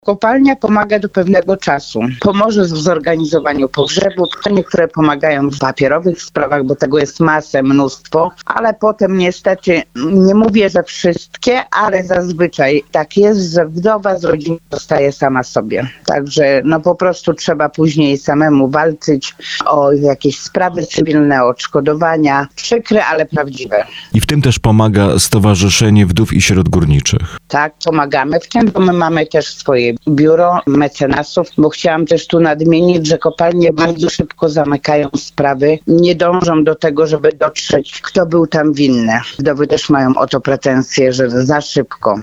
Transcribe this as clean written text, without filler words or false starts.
Kopalnia pomaga do pewnego czasu. Pomoże w zorganizowaniu pogrzebu. Niektóre pomagają w papierowych sprawach, bo tego jest masę, mnóstwo, ale potem niestety, nie mówię, że wszystkie, ale zazwyczaj tak jest, że wdowa z rodziny zostaje sama sobie. Także po prostu trzeba później samemu walczyć o jakieś sprawy cywilne, o odszkodowania. Przykre, ale prawdziwe. I w tym też pomaga Stowarzyszenie Wdów i Sierot Górniczych. Tak, pomagamy w tym, bo my mamy też swoje biuro mecenasów, bo chciałam też tu nadmienić, że kopalnie bardzo szybko zamykają sprawy. Nie dążą do tego, żeby dotrzeć, kto był tam winny. Wdowy też mają o to pretensje, że za szybko.